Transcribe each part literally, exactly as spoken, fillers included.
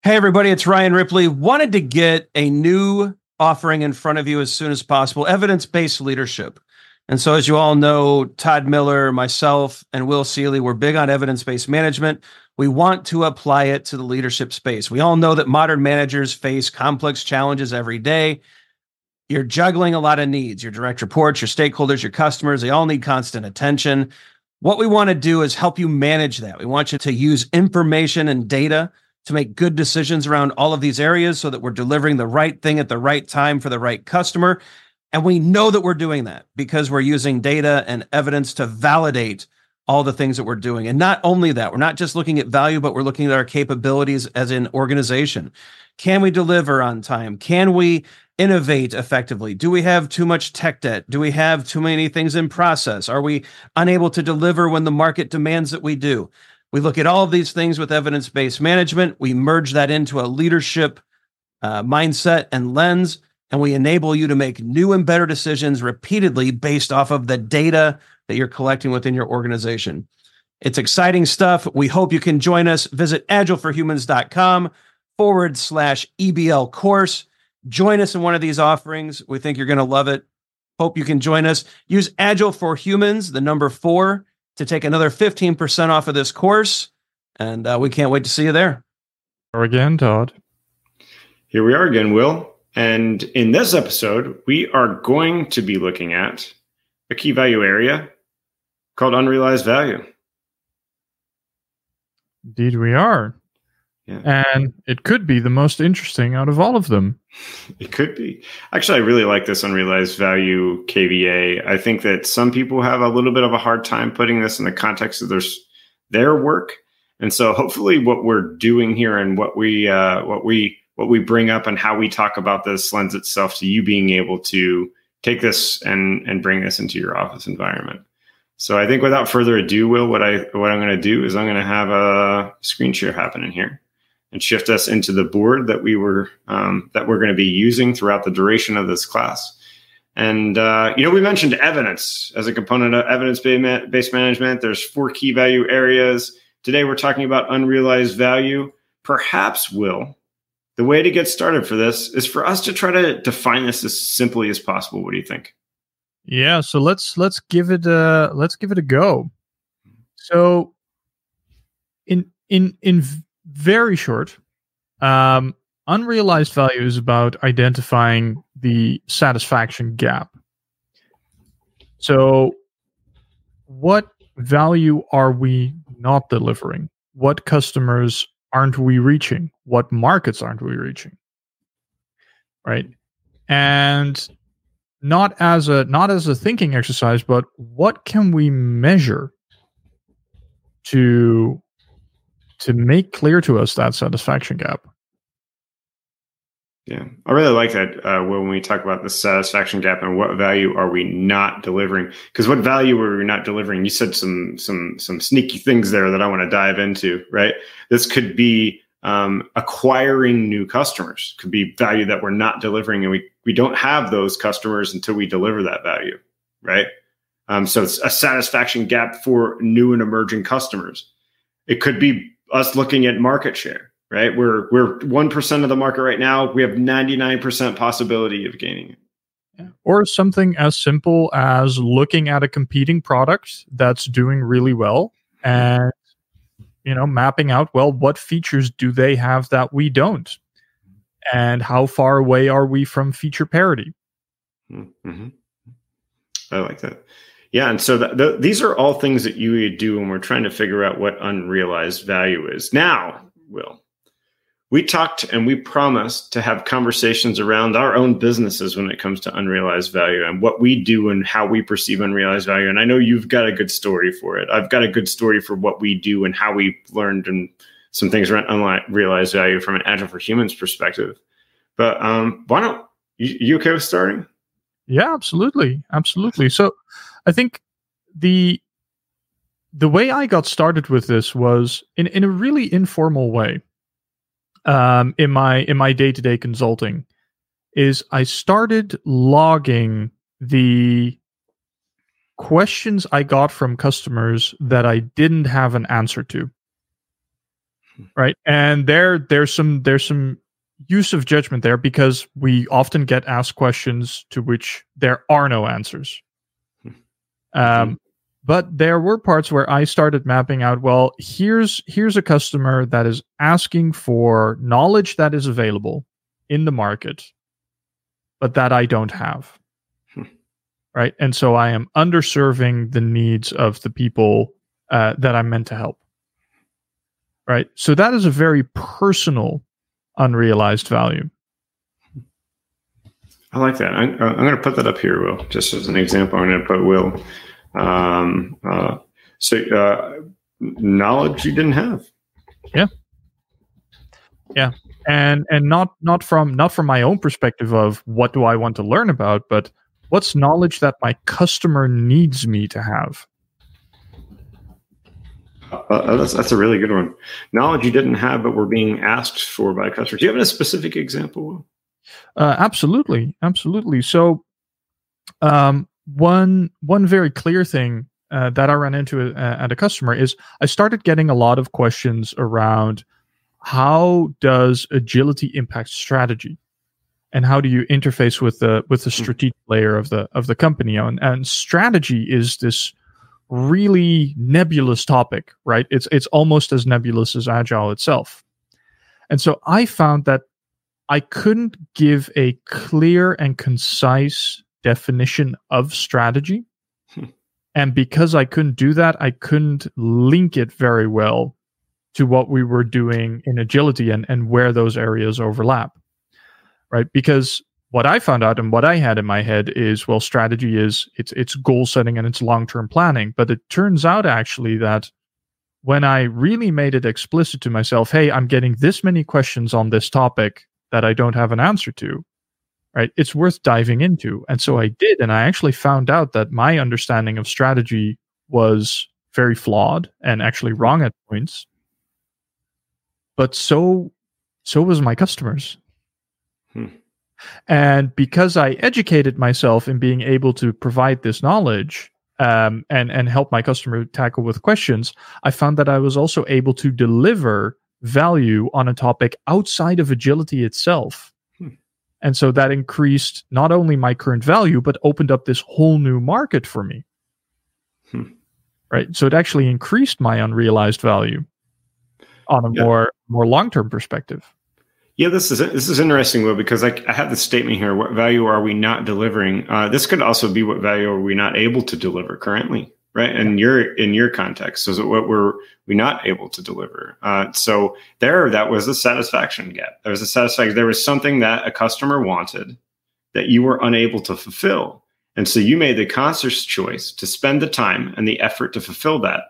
Hey, everybody, it's Ryan Ripley. Wanted to get a new offering in front of you as soon as possible, evidence-based leadership. And so as you all know, Todd Miller, myself, and Will Seeley, we're big on evidence-based management. We want to apply it to the leadership space. We all know that modern managers face complex challenges every day. You're juggling a lot of needs, your direct reports, your stakeholders, your customers, they all need constant attention. What we want to do is help you manage that. We want you to use information and data to make good decisions around all of these areas so that we're delivering the right thing at the right time for the right customer. And we know that we're doing that because we're using data and evidence to validate all the things that we're doing. And not only that, we're not just looking at value, but we're looking at our capabilities as an organization. Can we deliver on time? Can we innovate effectively? Do we have too much tech debt? Do we have too many things in process? Are we unable to deliver when the market demands that we do? We look at all of these things with evidence-based management. We merge that into a leadership uh, mindset and lens, and we enable you to make new and better decisions repeatedly based off of the data that you're collecting within your organization. It's exciting stuff. We hope you can join us. Visit agileforhumans.com forward slash EBL course. Join us in one of these offerings. We think you're going to love it. Hope you can join us. Use Agile for Humans, the number four, to take another fifteen percent off of this course. And uh, we can't wait to see you there. Or again, Todd. Here we are again, Will. And in this episode, we are going to be looking at a key value area called unrealized value. Indeed, we are. Yeah. And it could be the most interesting out of all of them. It could be. Actually, I really like this unrealized value K V A. I think that some people have a little bit of a hard time putting this in the context of their, their work. And so hopefully what we're doing here and what we uh, what we what we bring up and how we talk about this lends itself to you being able to take this and and bring this into your office environment. So I think without further ado, Will, what I what I'm going to do is I'm going to have a screen share happen in here and shift us into the board that we were um, that we're going to be using throughout the duration of this class. And uh, you know, we mentioned evidence as a component of evidence-based management. There's four key value areas. Today, we're talking about unrealized value. Perhaps, Will, the way to get started for this is for us to try to define this as simply as possible. What do you think? Yeah, so let's let's give it a let's give it a go. So, in in in very short, um, unrealized value is about identifying the satisfaction gap. So, what value are we not delivering? What customers aren't we reaching? What markets aren't we reaching? Right? And not as a not as a thinking exercise, but what can we measure to to make clear to us that satisfaction gap? Yeah, I really like that uh, when we talk about the satisfaction gap and what value are we not delivering? Because what value are we not delivering? You said some some some sneaky things there that I want to dive into, right? This could be um, acquiring new customers, could be value that we're not delivering, and we we don't have those customers until we deliver that value, right? Um, so it's a satisfaction gap for new and emerging customers. It could be us looking at market share. Right, we're we're one percent of the market right now. We have ninety-nine percent possibility of gaining it. Yeah. Or something as simple as looking at a competing product that's doing really well, and you know, mapping out, well, what features do they have that we don't, and how far away are we from feature parity? Mm-hmm. I like that. Yeah, and so the, the, these are all things that you would do when we're trying to figure out what unrealized value is. Now, Will, we talked and we promised to have conversations around our own businesses when it comes to unrealized value and what we do and how we perceive unrealized value. And I know you've got a good story for it. I've got a good story for what we do and how we learned and some things around unrealized value from an Agile for Humans perspective. But um, why don't you, you okay with starting? Yeah, absolutely, absolutely. So I think the the way I got started with this was in in a really informal way. Um, in my in my day-to-day consulting, is I started logging the questions I got from customers that I didn't have an answer to. right? And there there's some there's some use of judgment there, because we often get asked questions to which there are no answers. Um, but there were parts where I started mapping out, well, here's here's a customer that is asking for knowledge that is available in the market, but that I don't have. Right. And so I am underserving the needs of the people uh, that I'm meant to help. Right. So that is a very personal, unrealized value. I like that. I'm, I'm going to put that up here, Will, just as an example. I'm going to put Will. Um, uh, so uh, knowledge you didn't have. Yeah. Yeah. And and not not from not from my own perspective of what do I want to learn about, but what's knowledge that my customer needs me to have? Uh, that's that's a really good one. Knowledge you didn't have, but were being asked for by customers. Do you have a specific example? Uh, absolutely, absolutely. So, um, one one very clear thing uh, that I ran into uh, at a customer is I started getting a lot of questions around how does agility impact strategy, and how do you interface with the with the strategic layer of the of the company? And, and strategy is this really nebulous topic, right? It's it's almost as nebulous as Agile itself. And so I found that I couldn't give a clear and concise definition of strategy. Hmm. And because I couldn't do that, I couldn't link it very well to what we were doing in agility and, and where those areas overlap. Right? Because what I found out and what I had in my head is, well, strategy is it's it's goal setting and it's long-term planning. But it turns out actually that when I really made it explicit to myself, hey, I'm getting this many questions on this topic that I don't have an answer to, right? It's worth diving into. And so I did, and I actually found out that my understanding of strategy was very flawed and actually wrong at points. But so so was my customers. Hmm. And because I educated myself in being able to provide this knowledge um, and, and help my customer tackle with questions, I found that I was also able to deliver value on a topic outside of agility itself. Hmm. And so that increased not only my current value, but opened up this whole new market for me. Hmm. Right. So it actually increased my unrealized value on a yeah. more, more long-term perspective. Yeah, this is this is interesting, Will, because I, I have this statement here. What value are we not delivering? Uh, this could also be what value are we not able to deliver currently, right? And your in your context, so what were we not able to deliver? Uh, so there, that was a satisfaction gap. There was a satisfaction. There was something that a customer wanted that you were unable to fulfill, and so you made the conscious choice to spend the time and the effort to fulfill that.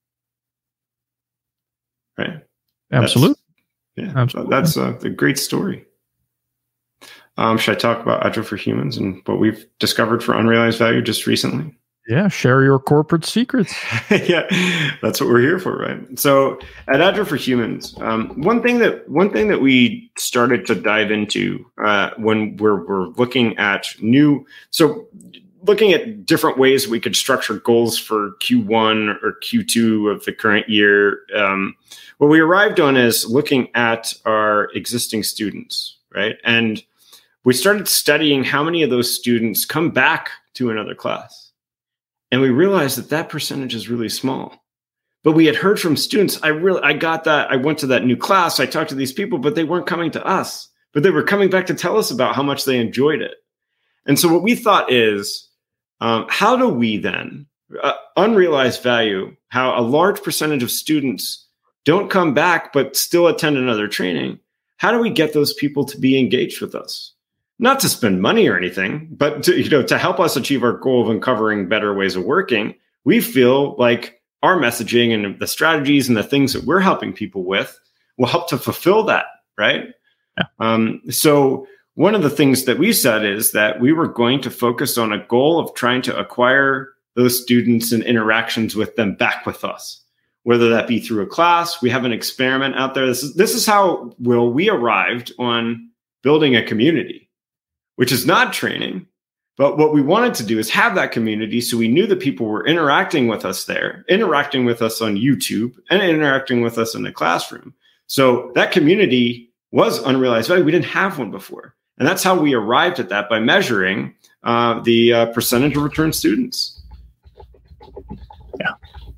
Right? Absolutely. That's, Yeah, Absolutely. that's a, a great story. Um, should I talk about Agile for Humans and what we've discovered for unrealized value just recently? Yeah, share your corporate secrets. Yeah, that's what we're here for, right? So at Agile for Humans, um, one thing that one thing that we started to dive into uh, when we're we're looking at new, so looking at different ways we could structure goals for Q one or Q two of the current year. Um, what we arrived on is looking at our existing students, right? And we started studying how many of those students come back to another class. And we realized that that percentage is really small. But we had heard from students, I really, I got that, I went to that new class, I talked to these people, but they weren't coming to us. But they were coming back to tell us about how much they enjoyed it. And so what we thought is, um, how do we then, uh, unrealized value, how a large percentage of students don't come back, but still attend another training. How do we get those people to be engaged with us? Not to spend money or anything, but to, you know, to help us achieve our goal of uncovering better ways of working. We feel like our messaging and the strategies and the things that we're helping people with will help to fulfill that, right? Yeah. Um, so one of the things that we said is that we were going to focus on a goal of trying to acquire those students and interactions with them back with us. Whether that be through a class, we have an experiment out there. This is this is how, Will, we arrived on building a community, which is not training. But what we wanted to do is have that community so we knew that people were interacting with us there, interacting with us on YouTube, and interacting with us in the classroom. So that community was unrealized value. We didn't have one before. And that's how we arrived at that, by measuring uh, the uh, percentage of returned students. Yeah.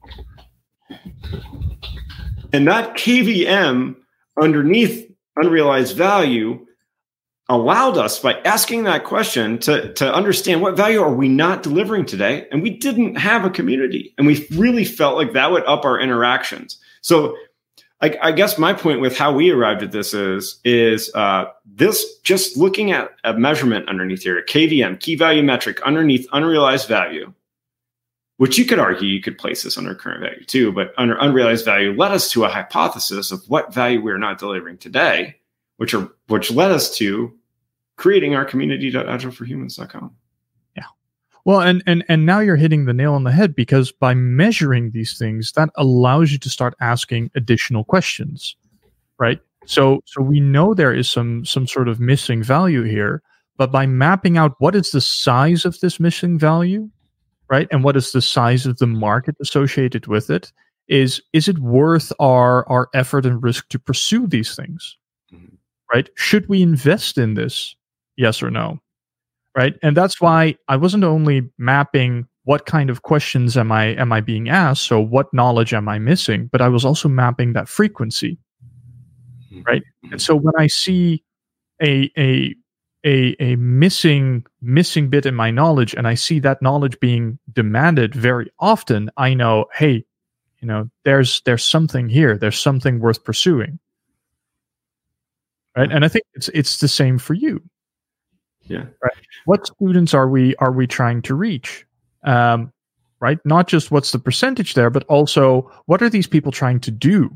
And that K V M underneath unrealized value allowed us, by asking that question, to, to understand what value are we not delivering today. And we didn't have a community. And we really felt like that would up our interactions. So I, I guess my point with how we arrived at this is, is uh, this, just looking at a measurement underneath here, a K V M, key value metric, underneath unrealized value, which you could argue you could place this under current value too, but under unrealized value led us to a hypothesis of what value we're not delivering today, which are which led us to creating our community dot agile for humans dot com. Yeah. Well, and and and now you're hitting the nail on the head, because by measuring these things, that allows you to start asking additional questions, right? So so we know there is some some sort of missing value here, but by mapping out what is the size of this missing value, right, and what is the size of the market associated with it, is is it worth our our effort and risk to pursue these things? Mm-hmm. Right? Should we invest in this? Yes or no? Right? And that's why I wasn't only mapping what kind of questions am I am I being asked, so what knowledge am I missing, but I was also mapping that frequency. Right? And so when I see a a a a missing missing bit in my knowledge, and I see that knowledge being demanded very often, I know, hey, you know, there's there's something here, there's something worth pursuing. Right? And I think it's it's the same for you. Yeah. Right. What students are we are we trying to reach? Um, right. Not just what's the percentage there, but also what are these people trying to do?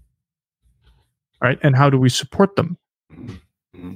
Right. And how do we support them? Mm-hmm.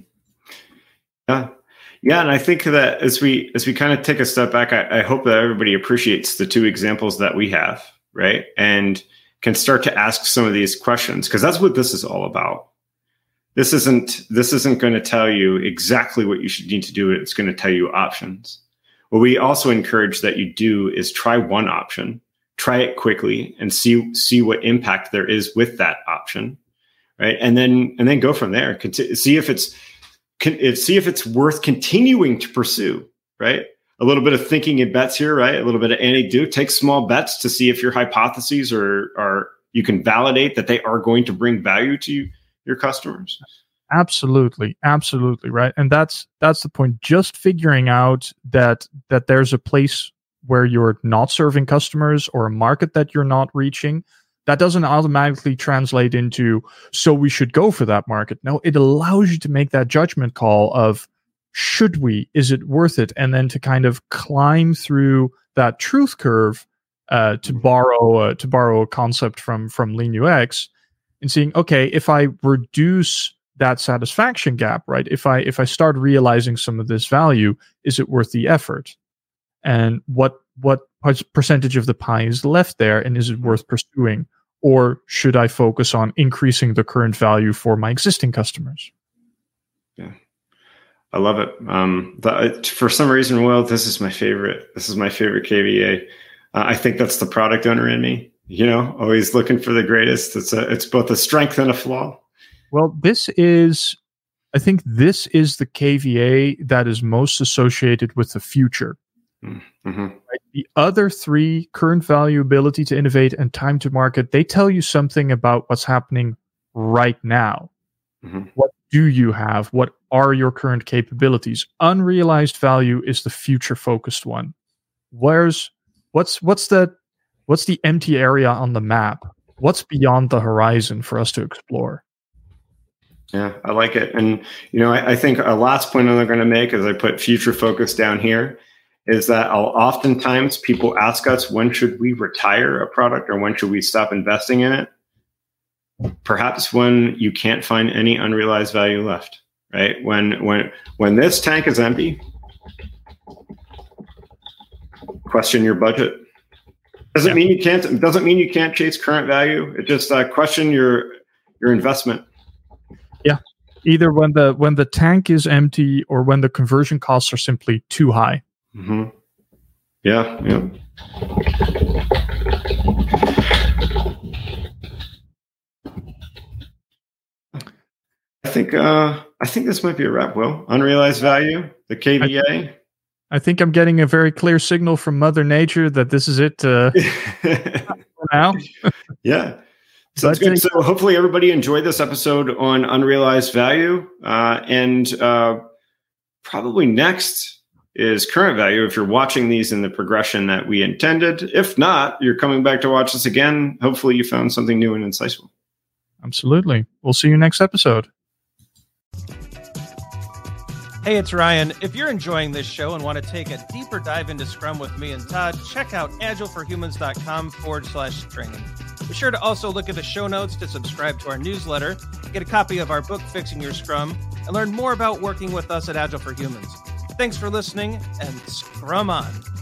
Yeah. Yeah. And I think that as we as we kind of take a step back, I, I hope that everybody appreciates the two examples that we have, right? And can start to ask some of these questions, because that's what this is all about. This isn't this isn't going to tell you exactly what you should need to do. It's going to tell you options. What we also encourage that you do is try one option, try it quickly, and see see what impact there is with that option, right? And then and then go from there. Conti- see if it's can, see if it's worth continuing to pursue, right? A little bit of thinking in bets here, right? A little bit of anecdote. Take small bets to see if your hypotheses are are you can validate that they are going to bring value to you. Your customers. Absolutely, absolutely, right. And that's that's the point. Just figuring out that that there's a place where you're not serving customers or a market that you're not reaching, that doesn't automatically translate into so we should go for that market. No, it allows you to make that judgment call of should we, is it worth it, and then to kind of climb through that truth curve uh, to borrow uh, to borrow a concept from from Lean U X. And seeing, okay, if I reduce that satisfaction gap, right? If I if I start realizing some of this value, is it worth the effort? And what what percentage of the pie is left there, and is it worth pursuing? Or should I focus on increasing the current value for my existing customers? Yeah, I love it. Um, the, for some reason, Will, this is my favorite. This is my favorite K V A. Uh, I think that's the product owner in me. You know, always looking for the greatest. It's a, it's both a strength and a flaw. Well, this is, I think this is the K V A that is most associated with the future. Mm-hmm. Right? The other three, current value, ability to innovate, and time to market, they tell you something about what's happening right now. Mm-hmm. What do you have? What are your current capabilities? Unrealized value is the future-focused one. Where's, what's, what's the, What's the empty area on the map? What's beyond the horizon for us to explore? Yeah, I like it. And, you know, I, I think a last point I'm going to make as I put future focus down here is that I'll oftentimes people ask us, when should we retire a product or when should we stop investing in it? Perhaps when you can't find any unrealized value left, right? When, when, when this tank is empty, question your budget. Doesn't yeah. mean you can't. It doesn't mean you can't chase current value. It just uh, question your your investment. Yeah, either when the when the tank is empty or when the conversion costs are simply too high. Mm-hmm. Yeah. Yeah. think uh, I think this might be a wrap, Will. Unrealized value, the K V A. I, I think I'm getting a very clear signal from Mother Nature that this is it uh, for now. Yeah. Sounds good. So hopefully everybody enjoyed this episode on unrealized value. Uh, and uh, probably next is current value if you're watching these in the progression that we intended. If not, you're coming back to watch this again. Hopefully you found something new and insightful. Absolutely. We'll see you next episode. Hey, it's Ryan. If you're enjoying this show and want to take a deeper dive into Scrum with me and Todd, check out agileforhumans.com forward slash training. Be sure to also look at the show notes to subscribe to our newsletter, get a copy of our book, Fixing Your Scrum, and learn more about working with us at Agile for Humans. Thanks for listening, and Scrum on.